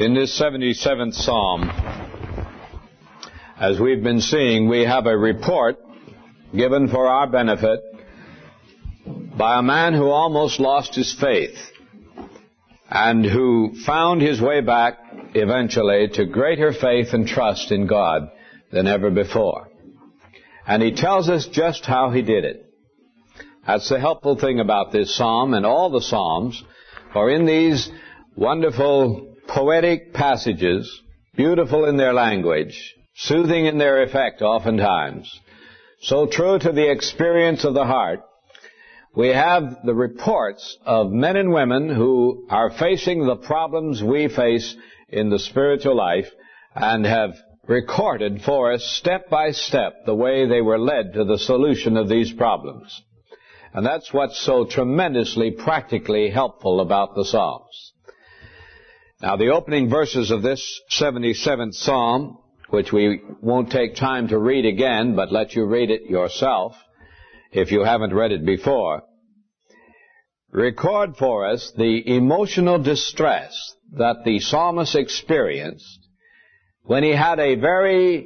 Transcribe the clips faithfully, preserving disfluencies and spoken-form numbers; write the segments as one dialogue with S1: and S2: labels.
S1: In this seventy-seventh Psalm, as we've been seeing, we have a report given for our benefit by a man who almost lost his faith and who found his way back eventually to greater faith and trust in God than ever before. And he tells us just how he did it. That's the helpful thing about this psalm and all the psalms, for in these wonderful poetic passages, beautiful in their language, soothing in their effect oftentimes, so true to the experience of the heart, we have the reports of men and women who are facing the problems we face in the spiritual life and have recorded for us step by step the way they were led to the solution of these problems. And that's what's so tremendously practically helpful about the Psalms. Now, the opening verses of this seventy-seventh Psalm, which we won't take time to read again, but let you read it yourself, if you haven't read it before, record for us the emotional distress that the psalmist experienced when he had a very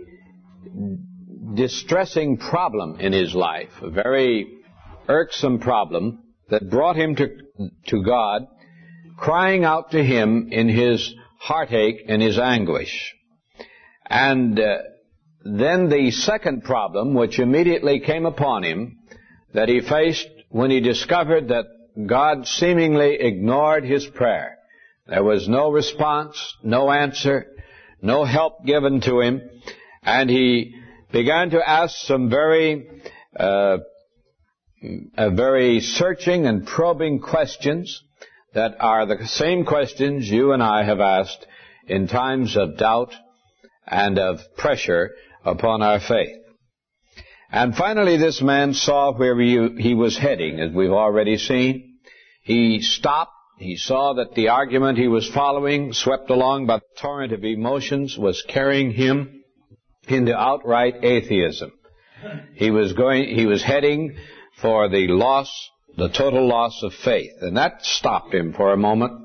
S1: distressing problem in his life, a very irksome problem that brought him to, to God, crying out to Him in his heartache and his anguish. And uh, then the second problem, which immediately came upon him, that he faced when he discovered that God seemingly ignored his prayer. There was no response, no answer, no help given to him, and he began to ask some very, uh, uh, very searching and probing questions that are the same questions you and I have asked in times of doubt and of pressure upon our faith. And finally, this man saw where he, he was heading, as we've already seen. He stopped. He saw that the argument he was following, swept along by the torrent of emotions, was carrying him into outright atheism. He was going, he was heading for the loss, the total loss of faith. And that stopped him for a moment.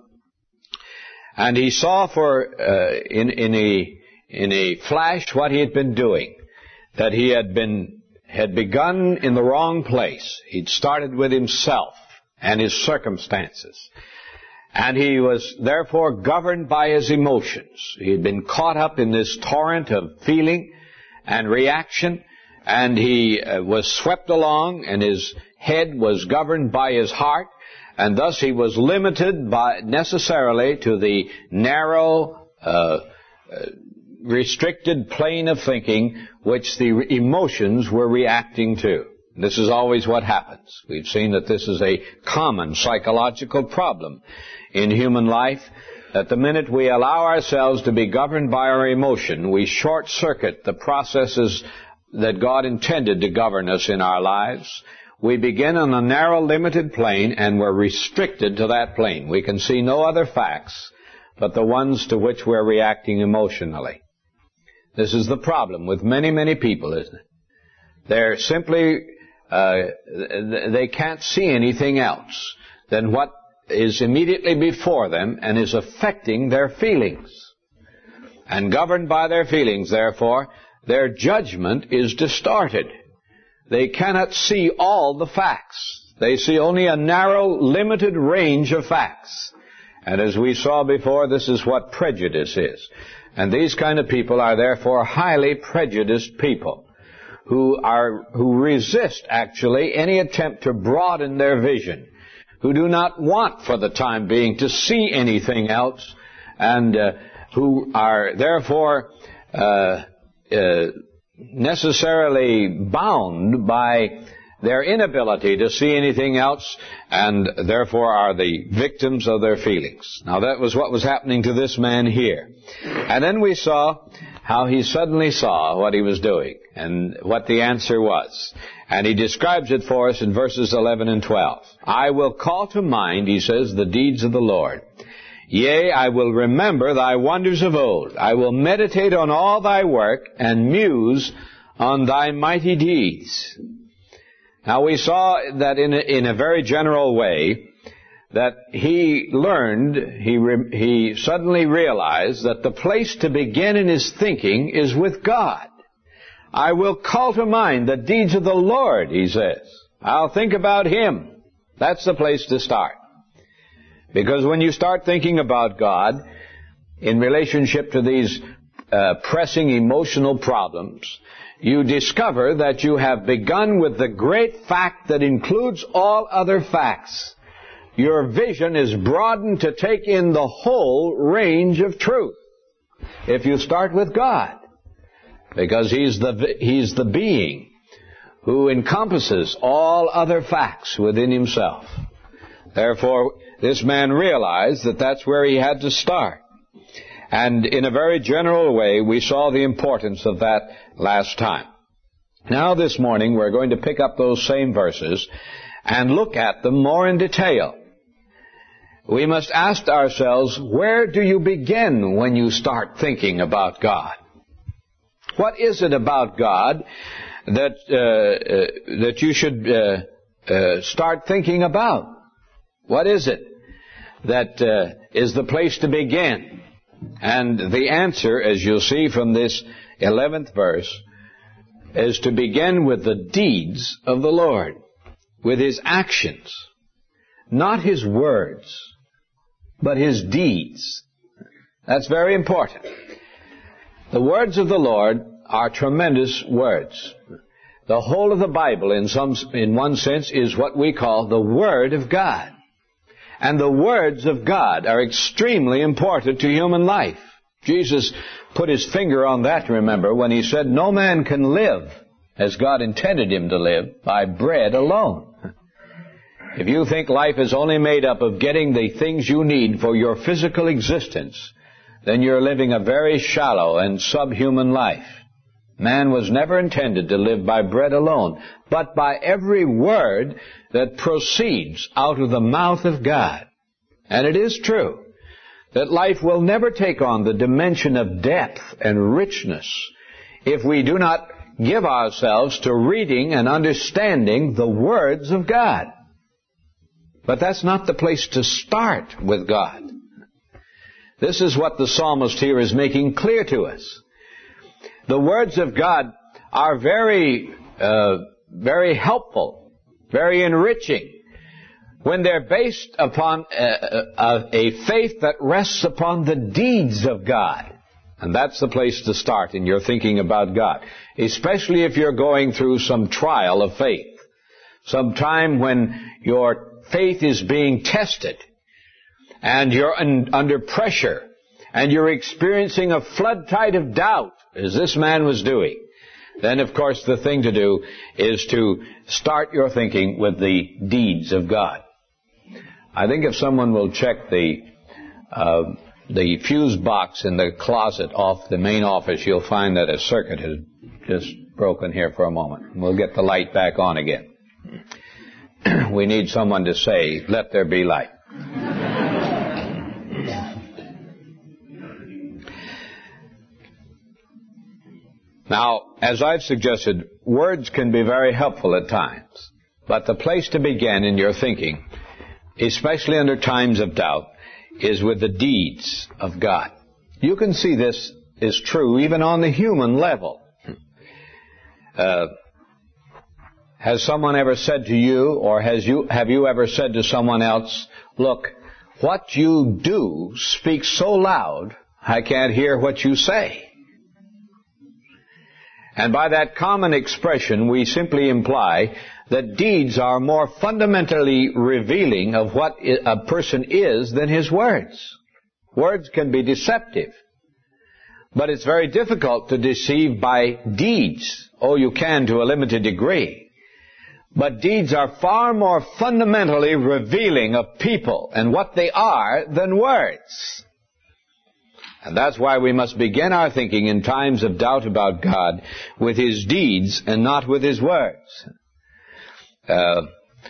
S1: And he saw for, uh, in, in a, in a flash what he had been doing. That he had been, had begun in the wrong place. He'd started with himself and his circumstances. And he was therefore governed by his emotions. He had been caught up in this torrent of feeling and reaction, and he uh, was swept along, and his head was governed by his heart, and thus he was limited by necessarily to the narrow, uh, uh, restricted plane of thinking which the emotions were reacting to. This is always what happens. We've seen that this is a common psychological problem in human life, that the minute we allow ourselves to be governed by our emotion, we short-circuit the processes that God intended to govern us in our lives. We begin on a narrow, limited plane, and we're restricted to that plane. We can see no other facts but the ones to which we're reacting emotionally. This is the problem with many, many people, isn't it? They're simply, uh, they can't see anything else than what is immediately before them and is affecting their feelings. And governed by their feelings, therefore, their judgment is distorted. They cannot see all the facts. They see only a narrow, limited range of facts. And as we saw before, this is what prejudice is. And these kind of people are therefore highly prejudiced people who are, who resist actually any attempt to broaden their vision, who do not want for the time being to see anything else, and uh, who are therefore uh, uh, necessarily bound by their inability to see anything else, and therefore are the victims of their feelings. Now that was what was happening to this man here. And then we saw how he suddenly saw what he was doing and what the answer was. And he describes it for us in verses eleven and twelve. I will call to mind, he says, the deeds of the Lord. Yea, I will remember thy wonders of old. I will meditate on all thy work and muse on thy mighty deeds. Now we saw that in a, in a very general way, that he learned, he, re, he suddenly realized that the place to begin in his thinking is with God. I will call to mind the deeds of the Lord, he says. I'll think about Him. That's the place to start. Because when you start thinking about God in relationship to these uh, pressing emotional problems, you discover that you have begun with the great fact that includes all other facts. Your vision is broadened to take in the whole range of truth if you start with God, because He's the, He's the being who encompasses all other facts within Himself. Therefore, this man realized that that's where he had to start. And in a very general way, we saw the importance of that last time. Now this morning, we're going to pick up those same verses and look at them more in detail. We must ask ourselves, where do you begin when you start thinking about God? What is it about God that uh, uh, that you should uh, uh, start thinking about? What is it that uh, is the place to begin? And the answer, as you'll see from this eleventh verse, is to begin with the deeds of the Lord, with His actions, not His words, but His deeds. That's very important. The words of the Lord are tremendous words. The whole of the Bible, in some, in one sense, is what we call the Word of God. And the words of God are extremely important to human life. Jesus put His finger on that, remember, when He said, no man can live as God intended him to live by bread alone. If you think life is only made up of getting the things you need for your physical existence, then you're living a very shallow and subhuman life. Man was never intended to live by bread alone, but by every word that proceeds out of the mouth of God. And it is true that life will never take on the dimension of depth and richness if we do not give ourselves to reading and understanding the words of God. But that's not the place to start with God. This is what the psalmist here is making clear to us. The words of God are very, uh, very helpful, very enriching, when they're based upon a, a, a faith that rests upon the deeds of God. And that's the place to start in your thinking about God, especially if you're going through some trial of faith, some time when your faith is being tested, and you're un- under pressure, and you're experiencing a flood tide of doubt, as this man was doing. Then, of course, the thing to do is to start your thinking with the deeds of God. I think if someone will check the uh, the fuse box in the closet off the main office, you'll find that a circuit has just broken here for a moment. We'll get the light back on again. We need someone to say, let there be light. Now, as I've suggested, words can be very helpful at times. But the place to begin in your thinking, especially under times of doubt, is with the deeds of God. You can see this is true even on the human level. Uh, has someone ever said to you, or has you, have you ever said to someone else, look, what you do speaks so loud, I can't hear what you say? And by that common expression, we simply imply that deeds are more fundamentally revealing of what a person is than his words. Words can be deceptive, but it's very difficult to deceive by deeds. Oh, you can to a limited degree. But deeds are far more fundamentally revealing of people and what they are than words. And that's why we must begin our thinking in times of doubt about God with His deeds and not with His words. Uh,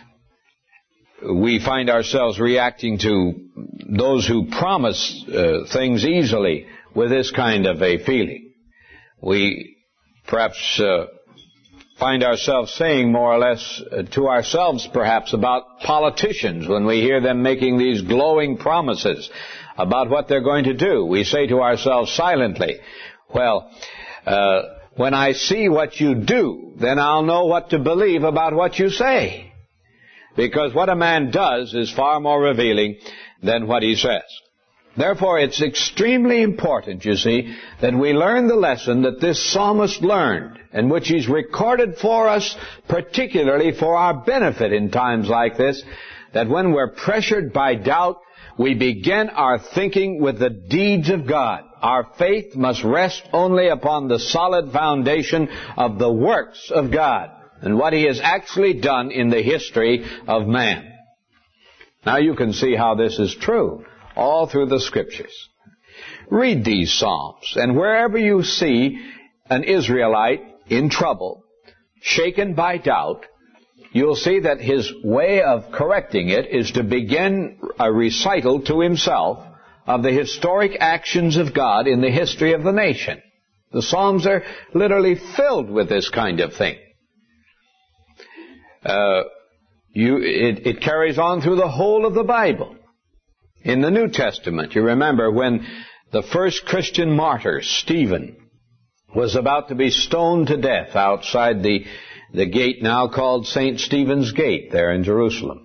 S1: we find ourselves reacting to those who promise uh, things easily with this kind of a feeling. We perhaps uh, find ourselves saying more or less uh, to ourselves perhaps about politicians when we hear them making these glowing promises about what they're going to do. We say to ourselves silently, well, uh, when I see what you do, then I'll know what to believe about what you say. Because what a man does is far more revealing than what he says. Therefore, it's extremely important, you see, that we learn the lesson that this psalmist learned, and which he's recorded for us, particularly for our benefit in times like this, that when we're pressured by doubt, we begin our thinking with the deeds of God. Our faith must rest only upon the solid foundation of the works of God and what He has actually done in the history of man. Now you can see how this is true all through the Scriptures. Read these Psalms, and wherever you see an Israelite in trouble, shaken by doubt, you'll see that his way of correcting it is to begin a recital to himself of the historic actions of God in the history of the nation. The Psalms are literally filled with this kind of thing. Uh, you, it, it carries on through the whole of the Bible. In the New Testament, you remember when the first Christian martyr, Stephen, was about to be stoned to death outside the, the gate now called Saint Stephen's Gate there in Jerusalem.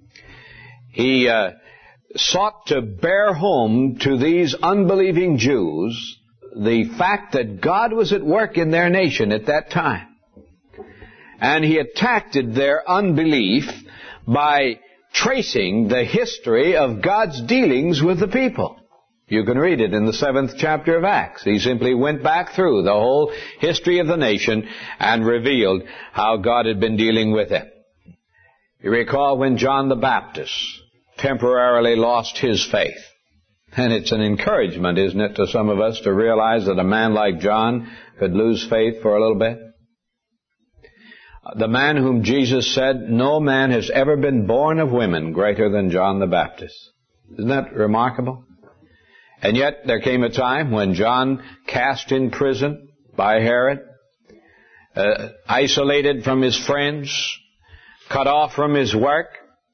S1: He uh, sought to bear home to these unbelieving Jews the fact that God was at work in their nation at that time. And he attacked their unbelief by tracing the history of God's dealings with the people. You can read it in the seventh chapter of Acts. He simply went back through the whole history of the nation and revealed how God had been dealing with it. You recall when John the Baptist temporarily lost his faith. And it's an encouragement, isn't it, to some of us to realize that a man like John could lose faith for a little bit? The man whom Jesus said, no man has ever been born of women greater than John the Baptist. Isn't that remarkable? And yet there came a time when John, cast in prison by Herod, uh, isolated from his friends, cut off from his work,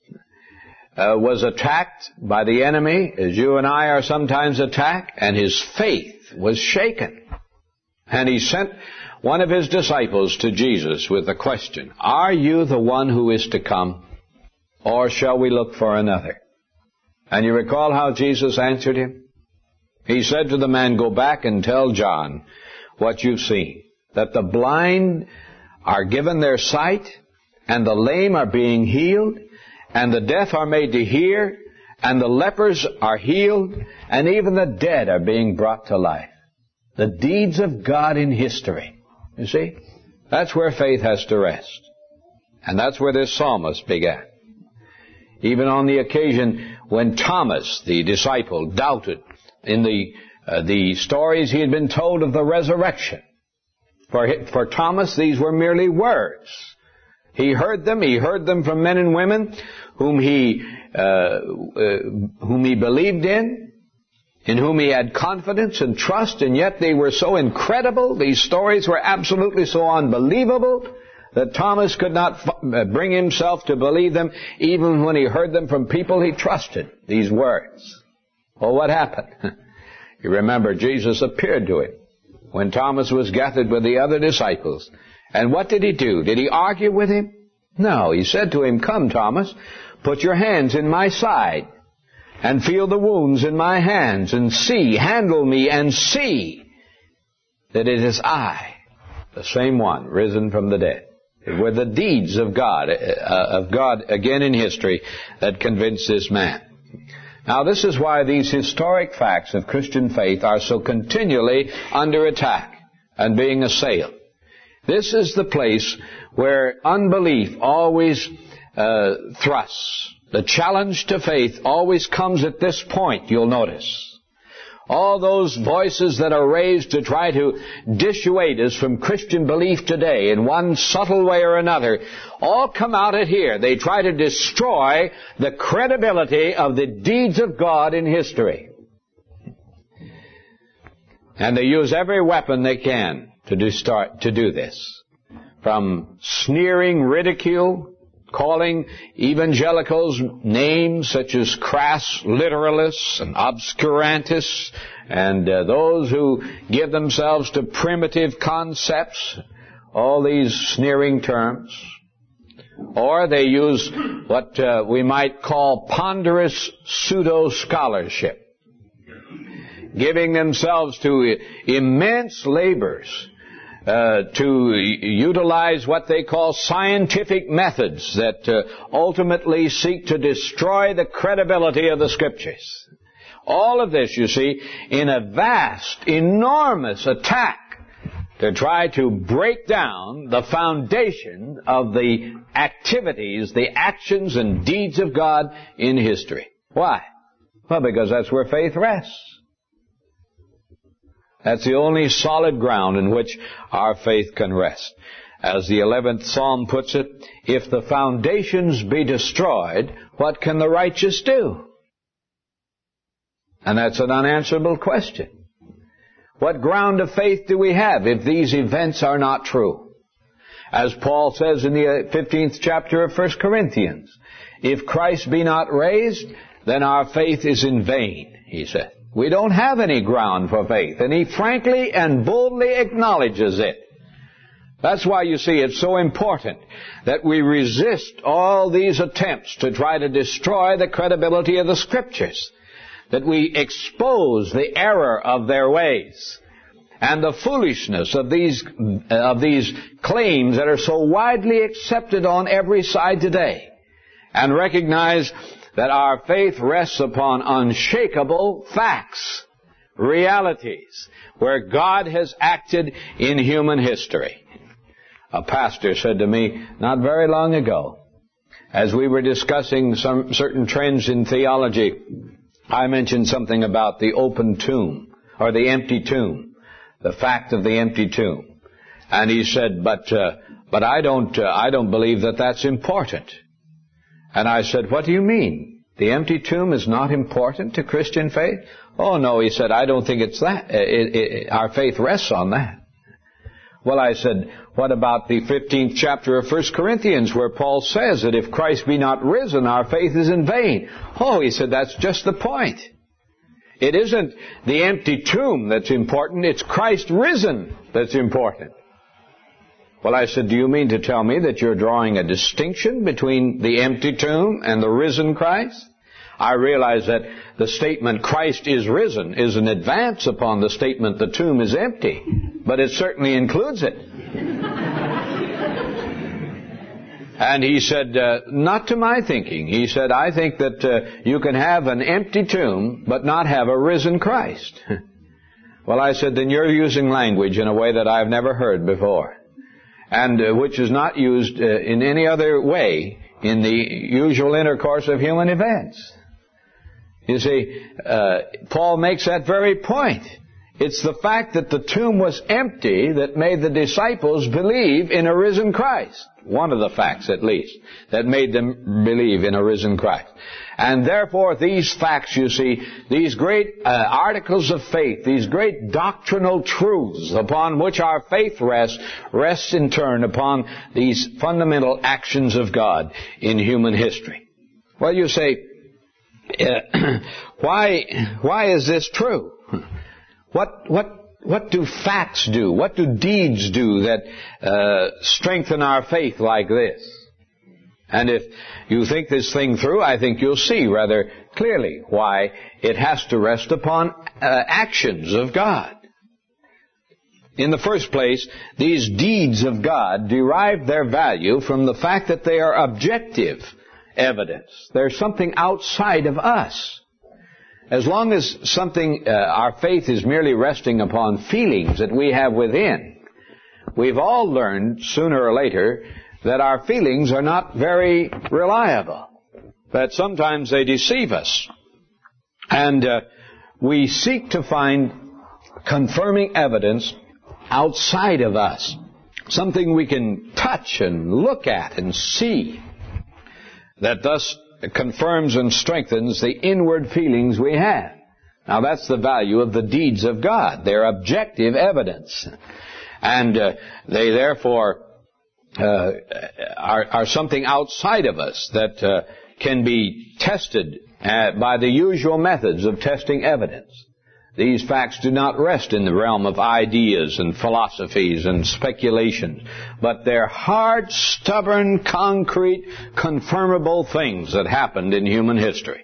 S1: uh, was attacked by the enemy, as you and I are sometimes attacked, and his faith was shaken. And he sent one of his disciples to Jesus with the question, are you the one who is to come, or shall we look for another? And you recall how Jesus answered him? He said to the man, go back and tell John what you've seen, that the blind are given their sight, and the lame are being healed, and the deaf are made to hear, and the lepers are healed, and even the dead are being brought to life. The deeds of God in history. You see? That's where faith has to rest. And that's where this psalmist began. Even on the occasion when Thomas, the disciple, doubted in the uh, the stories he had been told of the resurrection. For, for Thomas, these were merely words. He heard them. He heard them from men and women whom he uh, uh, whom he believed in, in whom he had confidence and trust, and yet they were so incredible, these stories were absolutely so unbelievable, that Thomas could not f- bring himself to believe them, even when he heard them from people he trusted, these words. Well, what happened? You remember Jesus appeared to him when Thomas was gathered with the other disciples. And what did he do? Did he argue with him? No, he said to him, come, Thomas, put your hands in my side, and feel the wounds in my hands, and see, handle me, and see that it is I, the same one, risen from the dead. It were the deeds of God, uh, of God again in history, that convinced this man. Now, this is why these historic facts of Christian faith are so continually under attack and being assailed. This is the place where unbelief always uh, thrusts. The challenge to faith always comes at this point, you'll notice. All those voices that are raised to try to dissuade us from Christian belief today in one subtle way or another, all come out at here. They try to destroy the credibility of the deeds of God in history. And they use every weapon they can to do, start, to do this. from sneering ridicule, calling evangelicals names such as crass literalists and obscurantists, and uh, those who give themselves to primitive concepts, all these sneering terms. Or they use what uh, we might call ponderous pseudo-scholarship, giving themselves to immense labors uh, to utilize what they call scientific methods that uh, ultimately seek to destroy the credibility of the Scriptures. All of this, you see, in a vast, enormous attack to try to break down the foundation of the activities, the actions and deeds of God in history. Why? Well, because that's where faith rests. That's the only solid ground in which our faith can rest. As the eleventh Psalm puts it, if the foundations be destroyed, what can the righteous do? And that's an unanswerable question. What ground of faith do we have if these events are not true? As Paul says in the fifteenth chapter of First Corinthians, if Christ be not raised, then our faith is in vain, he said. We don't have any ground for faith, and he frankly and boldly acknowledges it. That's why you see it's so important that we resist all these attempts to try to destroy the credibility of the Scriptures, that we expose the error of their ways and the foolishness of these of these claims that are so widely accepted on every side today, and recognize that our faith rests upon unshakable facts, realities, where God has acted in human history. A pastor said to me not very long ago, as we were discussing some certain trends in theology, I mentioned something about the open tomb, or the empty tomb, the fact of the empty tomb. And he said, but uh, but I don't uh, I don't believe that that's important. And I said, what do you mean? The empty tomb is not important to Christian faith? Oh no, he said, I don't think it's that. It, it, our faith rests on that. Well, I said, what about the fifteenth chapter of First Corinthians, where Paul says that if Christ be not risen, our faith is in vain? Oh, he said, that's just the point. It isn't the empty tomb that's important, it's Christ risen that's important. Well, I said, do you mean to tell me that you're drawing a distinction between the empty tomb and the risen Christ? I realize that the statement Christ is risen is an advance upon the statement the tomb is empty, but it certainly includes it. And he said, uh, not to my thinking. He said, I think that uh, you can have an empty tomb but not have a risen Christ. Well, I said, then you're using language in a way that I've never heard before, and uh, which is not used uh, in any other way in the usual intercourse of human events. You see, uh, Paul makes that very point. It's the fact that the tomb was empty that made the disciples believe in a risen Christ. One of the facts, at least, that made them believe in a risen Christ. And therefore, these facts, you see, these great uh, articles of faith, these great doctrinal truths upon which our faith rests, rests in turn upon these fundamental actions of God in human history. Well, you say, uh, why, why is this true? What, what, what do facts do? What do deeds do that uh, strengthen our faith like this? And if you think this thing through, I think you'll see rather clearly why it has to rest upon uh, actions of God. In the first place, these deeds of God derive their value from the fact that they are objective evidence. They're something outside of us. As long as something, uh, our faith is merely resting upon feelings that we have within, we've all learned sooner or later that our feelings are not very reliable, that sometimes they deceive us. And uh, we seek to find confirming evidence outside of us, something we can touch and look at and see, that thus confirms and strengthens the inward feelings we have. Now that's the value of the deeds of God. They're objective evidence. And uh, they therefore uh, are, are something outside of us that uh, can be tested uh, by the usual methods of testing evidence. These facts do not rest in the realm of ideas and philosophies and speculations, but they're hard, stubborn, concrete, confirmable things that happened in human history.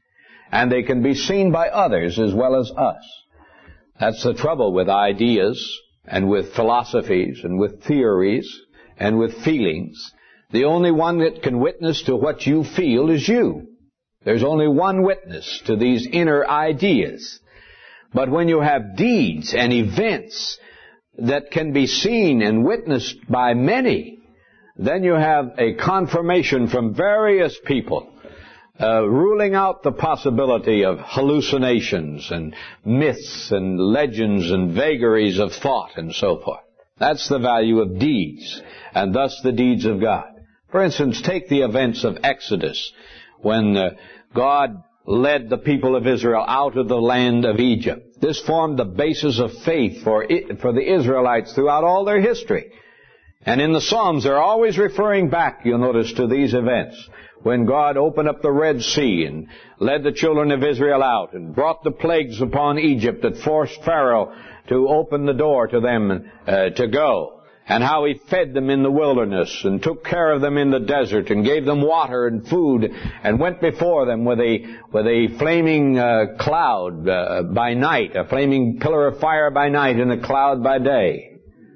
S1: And they can be seen by others as well as us. That's the trouble with ideas and with philosophies and with theories and with feelings. The only one that can witness to what you feel is you. There's only one witness to these inner ideas. But when you have deeds and events that can be seen and witnessed by many, then you have a confirmation from various people uh, ruling out the possibility of hallucinations and myths and legends and vagaries of thought and so forth. That's the value of deeds, and thus the deeds of God. For instance, take the events of Exodus, when uh, God led the people of Israel out of the land of Egypt. This formed the basis of faith for it, for the Israelites throughout all their history. And in the Psalms, they're always referring back, you'll notice, to these events. When God opened up the Red Sea and led the children of Israel out and brought the plagues upon Egypt that forced Pharaoh to open the door to them uh, to go. And how He fed them in the wilderness and took care of them in the desert and gave them water and food and went before them with a with a flaming uh, cloud uh, by night, a flaming pillar of fire by night and a cloud by day.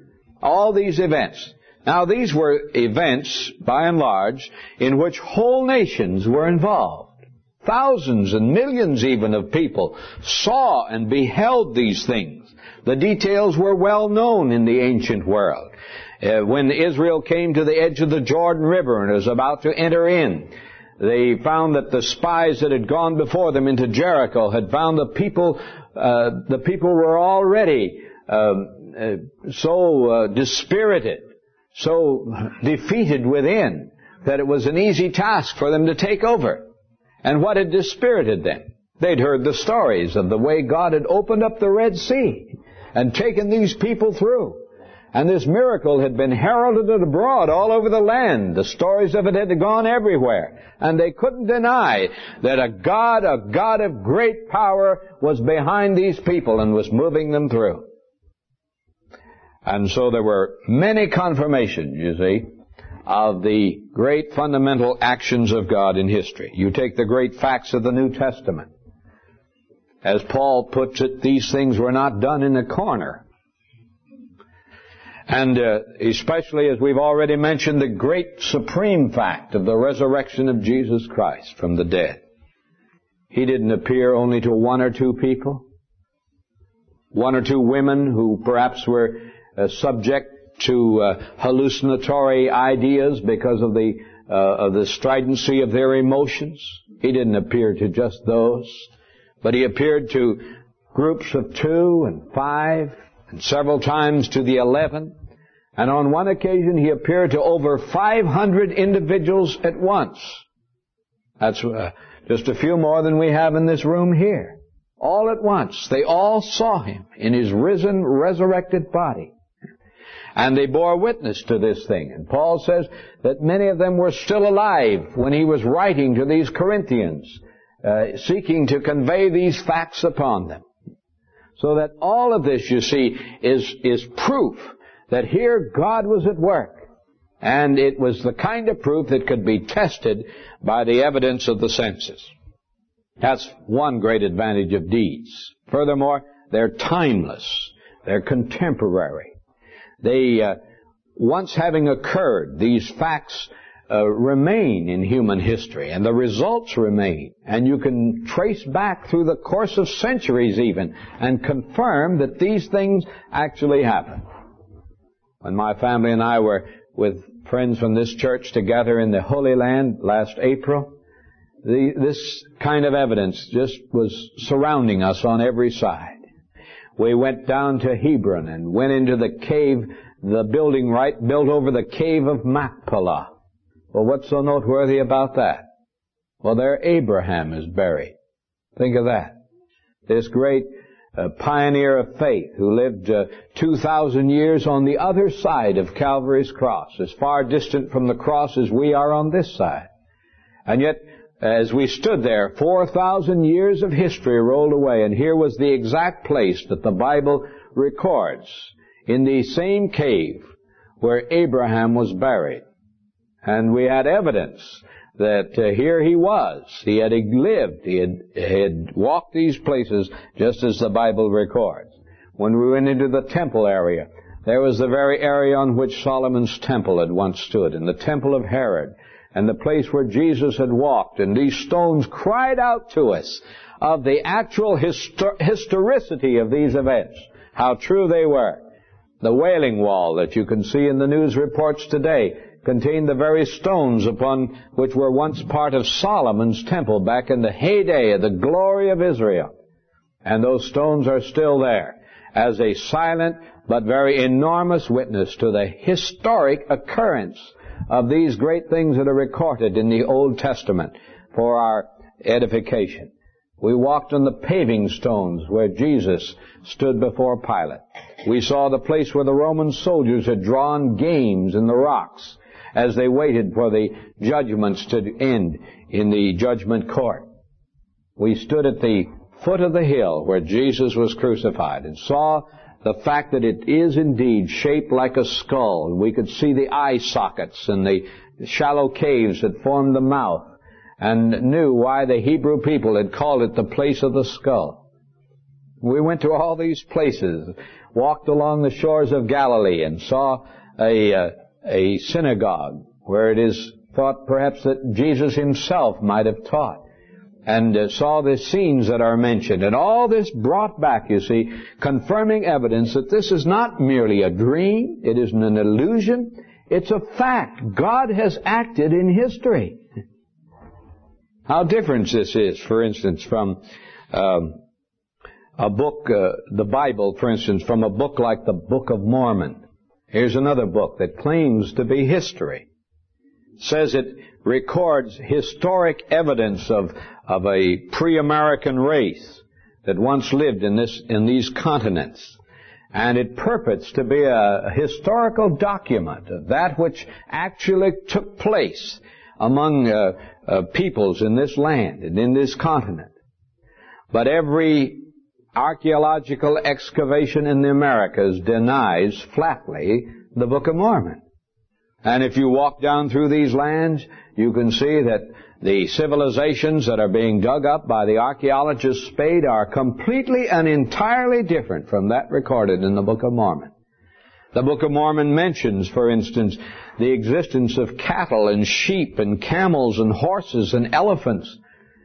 S1: All these events. Now these were events, by and large, in which whole nations were involved. Thousands and millions even of people saw and beheld these things. The details were well known in the ancient world. Uh, when Israel came to the edge of the Jordan River and was about to enter in, they found that the spies that had gone before them into Jericho had found the people, uh, the people were already um, uh, so uh, dispirited, so defeated within, that it was an easy task for them to take over. And what had dispirited them? They'd heard the stories of the way God had opened up the Red Sea and taken these people through. And this miracle had been heralded abroad all over the land. The stories of it had gone everywhere. And they couldn't deny that a God, a God of great power, was behind these people and was moving them through. And so there were many confirmations, you see, of the great fundamental actions of God in history. You take the great facts of the New Testament. As Paul puts it, these things were not done in a corner. And uh, especially, as we've already mentioned, the great supreme fact of the resurrection of Jesus Christ from the dead. He didn't appear only to one or two people, one or two women who perhaps were uh, subject to uh, hallucinatory ideas because of the uh, of the stridency of their emotions. He didn't appear to just those, but He appeared to groups of two and five, and several times to the eleven. And on one occasion, He appeared to over five hundred individuals at once. That's uh, just a few more than we have in this room here. All at once. They all saw Him in His risen, resurrected body. And they bore witness to this thing. And Paul says that many of them were still alive when he was writing to these Corinthians, uh, seeking to convey these facts upon them. So that all of this, you see, is, is proof that here God was at work. And it was the kind of proof that could be tested by the evidence of the senses. That's one great advantage of deeds. Furthermore, they're timeless. They're contemporary. They, uh, once having occurred, these facts uh, remain in human history, and the results remain. And you can trace back through the course of centuries even, and confirm that these things actually happened. When my family and I were with friends from this church together in the Holy Land last April, the, this kind of evidence just was surrounding us on every side. We went down to Hebron and went into the cave, the building right built over the cave of Machpelah. Well, what's so noteworthy about that? Well, there Abraham is buried. Think of that. This great a pioneer of faith who lived uh, two thousand years on the other side of Calvary's cross, as far distant from the cross as we are on this side. And yet, as we stood there, four thousand years of history rolled away, and here was the exact place that the Bible records, in the same cave where Abraham was buried. And we had evidence that uh, here he was. He had lived. He had, had walked these places just as the Bible records. When we went into the temple area, there was the very area on which Solomon's temple had once stood, and the temple of Herod, and the place where Jesus had walked. And these stones cried out to us of the actual histor- historicity of these events, how true they were. The Wailing Wall that you can see in the news reports today contained the very stones upon which were once part of Solomon's temple back in the heyday of the glory of Israel. And those stones are still there as a silent but very enormous witness to the historic occurrence of these great things that are recorded in the Old Testament for our edification. We walked on the paving stones where Jesus stood before Pilate. We saw the place where the Roman soldiers had drawn games in the rocks as they waited for the judgments to end in the judgment court. We stood at the foot of the hill where Jesus was crucified and saw the fact that it is indeed shaped like a skull. We could see the eye sockets and the shallow caves that formed the mouth, and knew why the Hebrew people had called it the place of the skull. We went to all these places, walked along the shores of Galilee, and saw a, uh, a synagogue where it is thought perhaps that Jesus himself might have taught, and uh, saw the scenes that are mentioned. And all this brought back, you see, confirming evidence that this is not merely a dream, it isn't an illusion, it's a fact. God has acted in history. How different this is, for instance, from um, a book, uh, the Bible, for instance, from a book like the Book of Mormon. Here's another book that claims to be history. It says it records historic evidence of, of a pre-American race that once lived in this, in these continents. And it purports to be a, a historical document of that which actually took place among uh, uh, peoples in this land and in this continent. But every archaeological excavation in the Americas denies flatly the Book of Mormon. And if you walk down through these lands, you can see that the civilizations that are being dug up by the archaeologist Spade are completely and entirely different from that recorded in the Book of Mormon. The Book of Mormon mentions, for instance, the existence of cattle and sheep and camels and horses and elephants.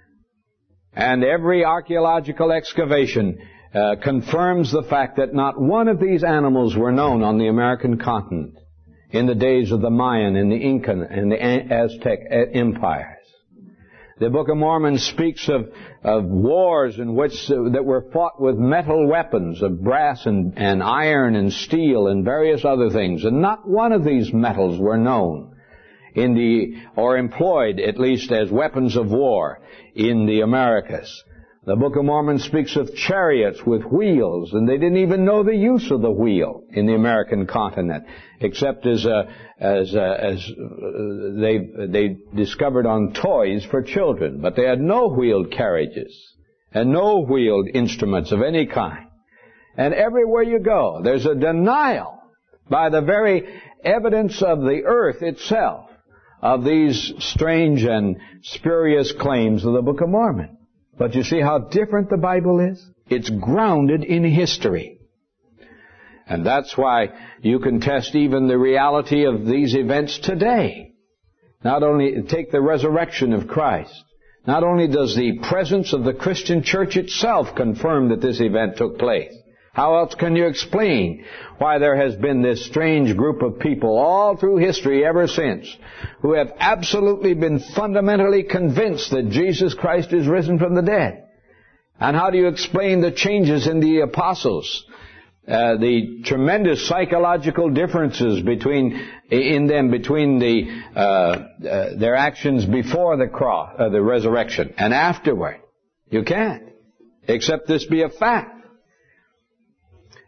S1: And every archaeological excavation uh, confirms the fact that not one of these animals were known on the American continent in the days of the Mayan and the Incan and the Aztec empires. The Book of Mormon speaks of, of wars in which uh, that were fought with metal weapons of brass and, and iron and steel and various other things, and not one of these metals were known in the, or employed at least as weapons of war in the Americas. The Book of Mormon speaks of chariots with wheels, and they didn't even know the use of the wheel in the American continent, except as uh, as uh, as uh, they they discovered on toys for children. But they had no wheeled carriages and no wheeled instruments of any kind. And everywhere you go, there's a denial by the very evidence of the earth itself of these strange and spurious claims of the Book of Mormon. But you see how different the Bible is? It's grounded in history. And that's why you can test even the reality of these events today. Not only take the resurrection of Christ. Not only does the presence of the Christian church itself confirm that this event took place. How else can you explain why there has been this strange group of people all through history ever since who have absolutely been fundamentally convinced that Jesus Christ is risen from the dead? And how do you explain the changes in the apostles, uh, the tremendous psychological differences between in them between the uh, uh, their actions before the cross, uh, the resurrection, and afterward? You can't, except this be a fact.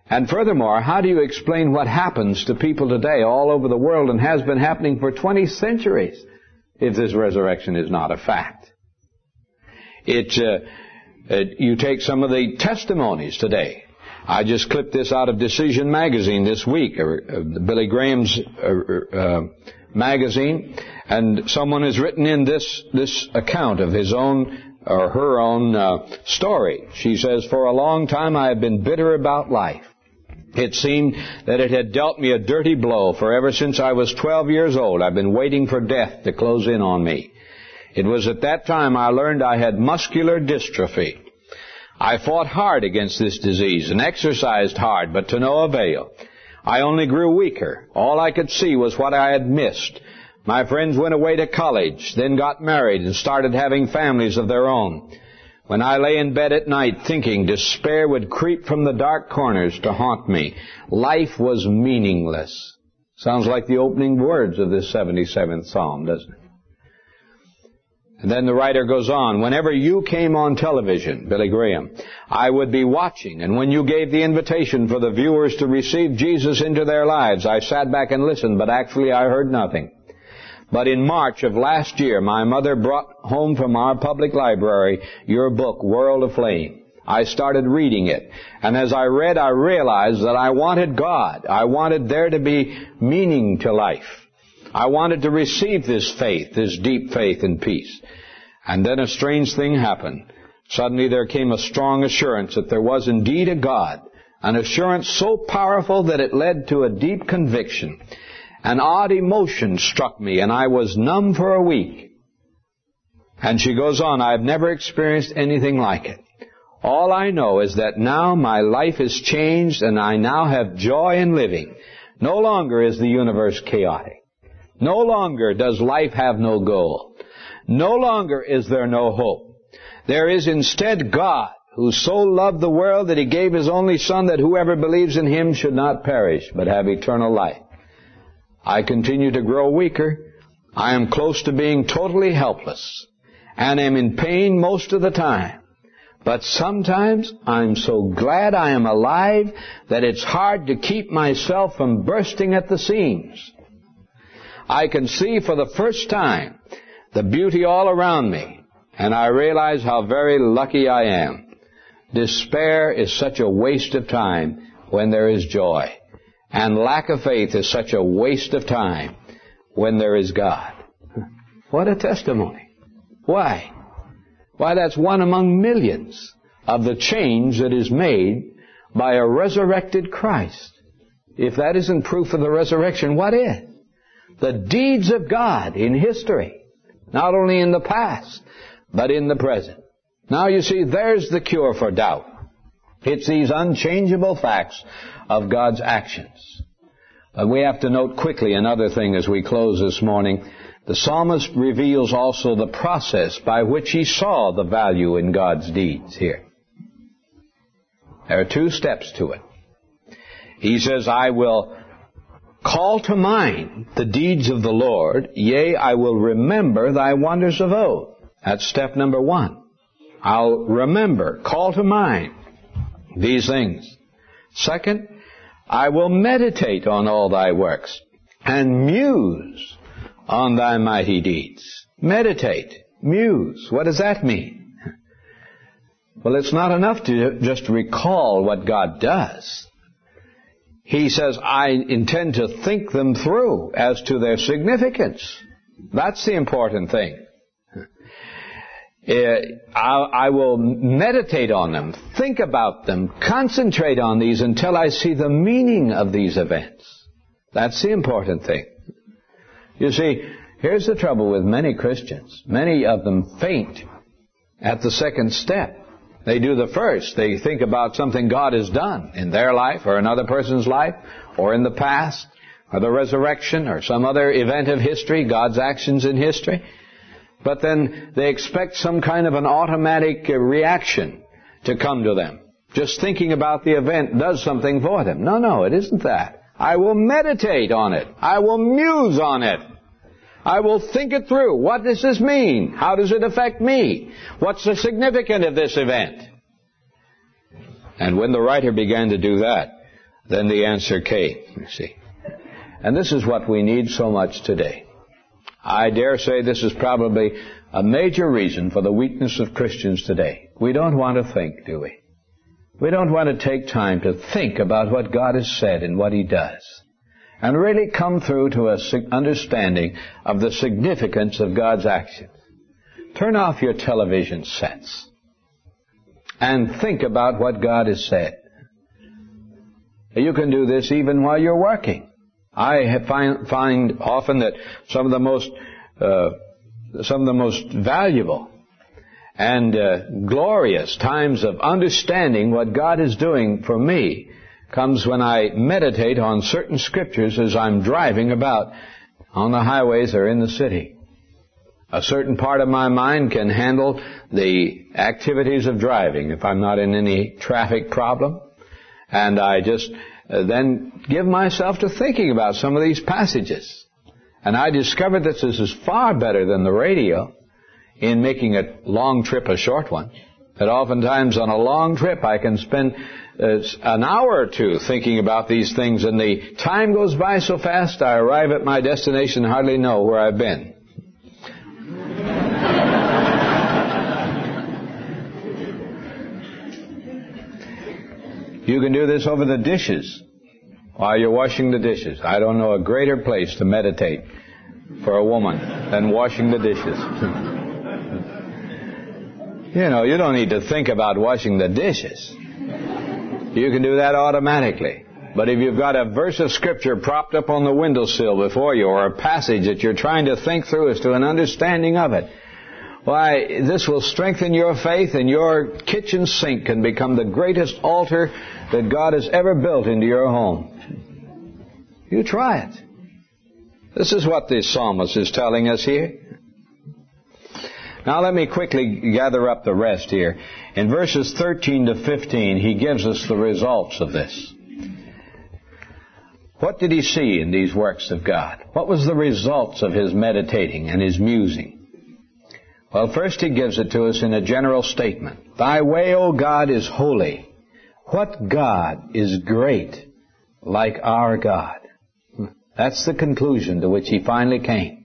S1: And furthermore, how do you explain what happens to people today all over the world and has been happening for twenty centuries if this resurrection is not a fact? It, uh, it, you take some of the testimonies today. I just clipped this out of Decision magazine this week, or, uh, Billy Graham's uh, uh, magazine, and someone has written in this, this account of his own or her own uh, story. She says, "For a long time I have been bitter about life. It seemed that it had dealt me a dirty blow, for ever since I was twelve years old, I've been waiting for death to close in on me. It was at that time I learned I had muscular dystrophy. I fought hard against this disease and exercised hard, but to no avail. I only grew weaker. All I could see was what I had missed. My friends went away to college, then got married and started having families of their own. When I lay in bed at night thinking, despair would creep from the dark corners to haunt me. Life was meaningless." Sounds like the opening words of this seventy-seventh Psalm, doesn't it? And then the writer goes on, "Whenever you came on television, Billy Graham, I would be watching, and when you gave the invitation for the viewers to receive Jesus into their lives, I sat back and listened, but actually I heard nothing. But in March of last year, my mother brought home from our public library your book, World Aflame. I started reading it, and as I read, I realized that I wanted God. I wanted there to be meaning to life. I wanted to receive this faith, this deep faith and peace. And then a strange thing happened. Suddenly there came a strong assurance that there was indeed a God, an assurance so powerful that it led to a deep conviction. An odd emotion struck me, and I was numb for a week." And she goes on, "I've never experienced anything like it. All I know is that now my life is changed, and I now have joy in living. No longer is the universe chaotic. No longer does life have no goal. No longer is there no hope. There is instead God, who so loved the world that He gave His only Son, that whoever believes in Him should not perish, but have eternal life. I continue to grow weaker. I am close to being totally helpless, and am in pain most of the time. But sometimes I'm so glad I am alive that it's hard to keep myself from bursting at the seams. I can see for the first time the beauty all around me, and I realize how very lucky I am. Despair is such a waste of time when there is joy. And lack of faith is such a waste of time when there is God." What a testimony. Why? Why, that's one among millions of the change that is made by a resurrected Christ. If that isn't proof of the resurrection, what is? The deeds of God in history, not only in the past, but in the present. Now you see, there's the cure for doubt. It's these unchangeable facts of God's actions. But we have to note quickly another thing as we close this morning. The psalmist reveals also the process by which he saw the value in God's deeds here. There are two steps to it. He says, "I will call to mind the deeds of the Lord, yea, I will remember thy wonders of old." That's step number one. I'll remember, call to mind these things. Second, I will meditate on all thy works and muse on thy mighty deeds. Meditate, muse. What does that mean? Well, it's not enough to just recall what God does. He says, I intend to think them through as to their significance. That's the important thing. I will meditate on them, think about them, concentrate on these until I see the meaning of these events. That's the important thing. You see, here's the trouble with many Christians. Many of them faint at the second step. They do the first. They think about something God has done in their life or another person's life or in the past or the resurrection or some other event of history, God's actions in history. But then they expect some kind of an automatic reaction to come to them. Just thinking about the event does something for them. No, no, it isn't that. I will meditate on it. I will muse on it. I will think it through. What does this mean? How does it affect me? What's the significance of this event? And when the writer began to do that, then the answer came, you see. And this is what we need so much today. I dare say this is probably a major reason for the weakness of Christians today. We don't want to think, do we? We don't want to take time to think about what God has said and what He does, and really come through to an understanding of the significance of God's actions. Turn off your television sets and think about what God has said. You can do this even while you're working. I find, find often that some of the most uh, some of the most valuable and uh, glorious times of understanding what God is doing for me comes when I meditate on certain scriptures as I'm driving about on the highways or in the city. A certain part of my mind can handle the activities of driving if I'm not in any traffic problem. And I just uh, then give myself to thinking about some of these passages. And I discovered that this is far better than the radio in making a long trip a short one. That oftentimes on a long trip I can spend uh, an hour or two thinking about these things, and the time goes by so fast I arrive at my destination and hardly know where I've been. You can do this over the dishes while you're washing the dishes. I don't know a greater place to meditate for a woman than washing the dishes. You know, you don't need to think about washing the dishes. You can do that automatically. But if you've got a verse of Scripture propped up on the windowsill before you, or a passage that you're trying to think through as to an understanding of it, why, this will strengthen your faith, and your kitchen sink can become the greatest altar that God has ever built into your home. You try it. This is what the psalmist is telling us here. Now let me quickly gather up the rest here. In verses thirteen to fifteen, he gives us the results of this. What did he see in these works of God? What was the results of his meditating and his musing? Well, first he gives it to us in a general statement. Thy way, O God, is holy. What God is great like our God? That's the conclusion to which he finally came.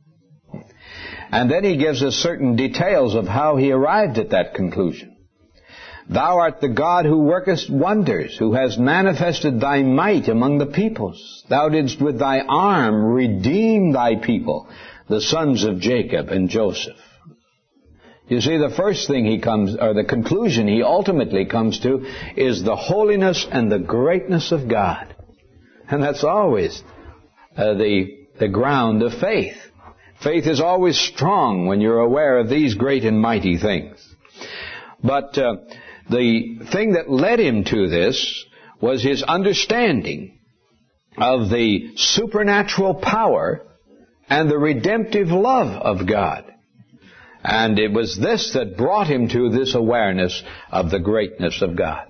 S1: And then he gives us certain details of how he arrived at that conclusion. Thou art the God who workest wonders, who hast manifested thy might among the peoples. Thou didst with thy arm redeem thy people, the sons of Jacob and Joseph. You see, the first thing he comes, or the conclusion he ultimately comes to, is the holiness and the greatness of God. And that's always uh, the, the ground of faith. Faith is always strong when you're aware of these great and mighty things. But uh, the thing that led him to this was his understanding of the supernatural power and the redemptive love of God. And it was this that brought him to this awareness of the greatness of God.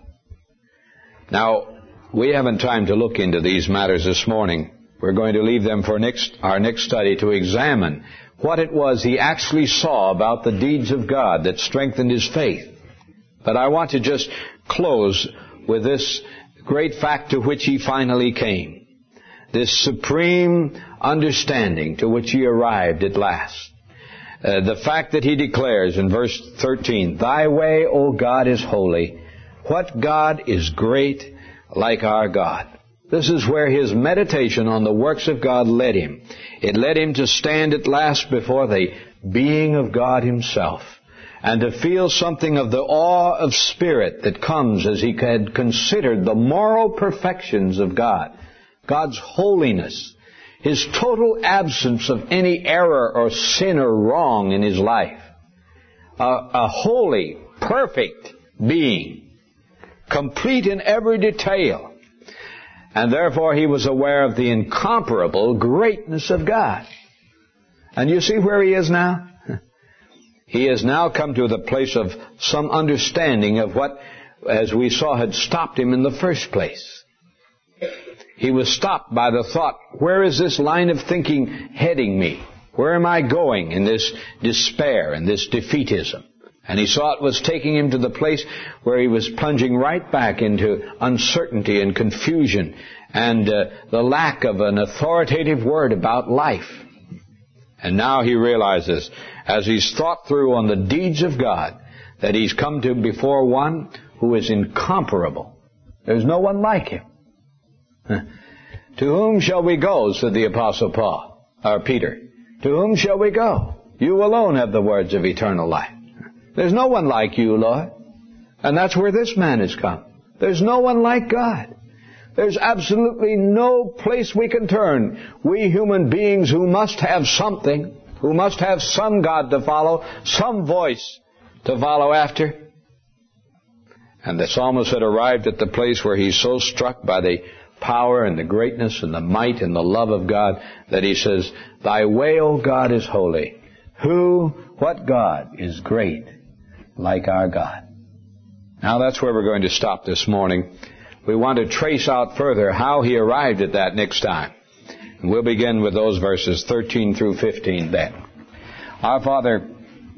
S1: Now, we haven't time to look into these matters this morning. We're going to leave them for next, our next study to examine what it was he actually saw about the deeds of God that strengthened his faith. But I want to just close with this great fact to which he finally came. This supreme understanding to which he arrived at last. Uh, the fact that he declares in verse thirteen, Thy way, O God, is holy. What God is great like our God? This is where his meditation on the works of God led him. It led him to stand at last before the being of God himself, and to feel something of the awe of spirit that comes as he had considered the moral perfections of God, God's holiness, his total absence of any error or sin or wrong in his life. A, a holy, perfect being, complete in every detail. And therefore he was aware of the incomparable greatness of God. And you see where he is now? He has now come to the place of some understanding of what, as we saw, had stopped him in the first place. He was stopped by the thought, where is this line of thinking heading me? Where am I going in this despair and this defeatism And he saw it was taking him to the place where he was plunging right back into uncertainty and confusion and uh, the lack of an authoritative word about life. And now he realizes, as he's thought through on the deeds of God, that he's come to before one who is incomparable. There's no one like him. To whom shall we go, said the Apostle Paul, or Peter. To whom shall we go? You alone have the words of eternal life. There's no one like you, Lord. And that's where this man has come. There's no one like God. There's absolutely no place we can turn. We human beings who must have something, who must have some God to follow, some voice to follow after. And the psalmist had arrived at the place where he's so struck by the power and the greatness and the might and the love of God that he says, Thy way, O God, is holy. Who, what God is great like our God? Now that's where we're going to stop this morning. We want to trace out further how he arrived at that next time. And we'll begin with those verses thirteen through fifteen then. Our Father,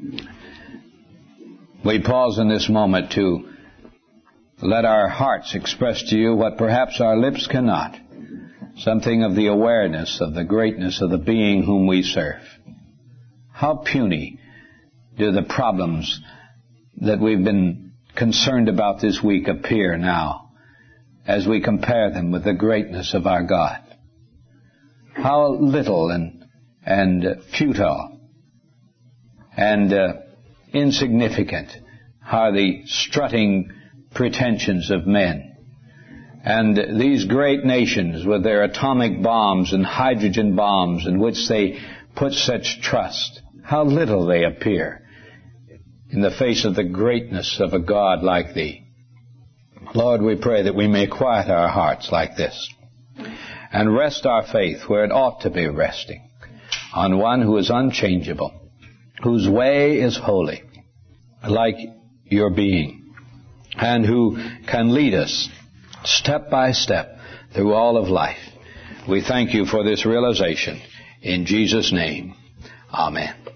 S1: we pause in this moment to let our hearts express to you what perhaps our lips cannot. Something of the awareness of the greatness of the being whom we serve. How puny do the problems that we've been concerned about this week appear now as we compare them with the greatness of our God. How little and, and futile and uh, insignificant are the strutting pretensions of men. And these great nations with their atomic bombs and hydrogen bombs in which they put such trust, how little they appear in the face of the greatness of a God like Thee. Lord, we pray that we may quiet our hearts like this and rest our faith where it ought to be resting, on one who is unchangeable, whose way is holy, like your being, and who can lead us step by step through all of life. We thank you for this realization. In Jesus' name, amen.